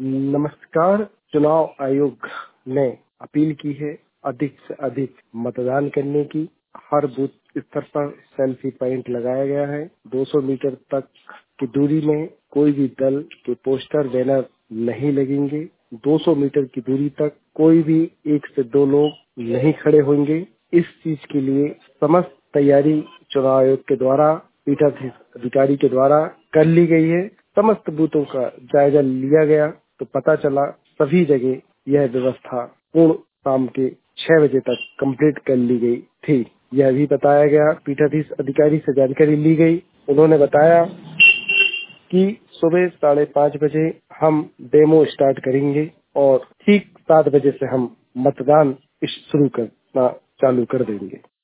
नमस्कार। चुनाव आयोग ने अपील की है अधिक से अधिक मतदान करने की। हर बूथ स्तर पर सेल्फी पॉइंट लगाया गया है। 200 मीटर तक की दूरी में कोई भी दल के पोस्टर बैनर नहीं लगेंगे। 200 मीटर की दूरी तक कोई भी 1 से 2 लोग नहीं खड़े होंगे। इस चीज के लिए समस्त तैयारी चुनाव आयोग के द्वारा, पीठाधीश अधिकारी के द्वारा कर ली गई है। समस्त बूथों का जायजा लिया गया तो पता चला सभी जगह यह व्यवस्था पूर्ण शाम के 6 बजे तक कंप्लीट कर ली गई थी। यह भी बताया गया, पीठाधीश अधिकारी से जानकारी ली गई। उन्होंने बताया कि सुबह 5:30 बजे हम डेमो स्टार्ट करेंगे और ठीक 7 बजे से हम मतदान शुरू करना चालू कर देंगे।